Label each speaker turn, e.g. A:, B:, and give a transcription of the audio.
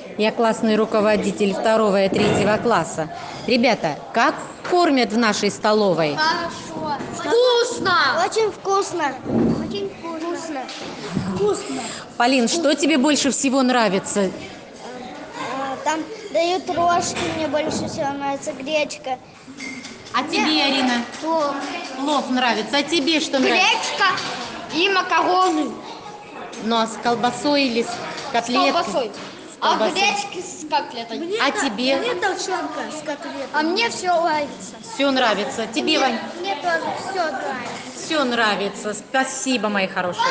A: Я классный руководитель 2-3 класса. Ребята, как кормят в нашей столовой?
B: Хорошо. Вкусно! Очень вкусно. Очень вкусно. Вкусно.
A: Полин, что тебе больше всего нравится?
B: Там дают рожки, мне больше всего нравится гречка.
A: А тебе, Арина?
B: Плов.
A: Плов нравится. А тебе что нравится?
B: Гречка и макароны.
A: Ну, а с колбасой или с
B: С
A: котлеткой?
B: колбасой.
A: С
B: А
A: колбасой.
B: гречки с котлетой.
A: А тебе?
B: Мне толченка с котлетой. А мне все нравится.
A: Все нравится. Тебе, Вань?
B: Мне тоже все нравится.
A: Все нравится. Спасибо, мои хорошие.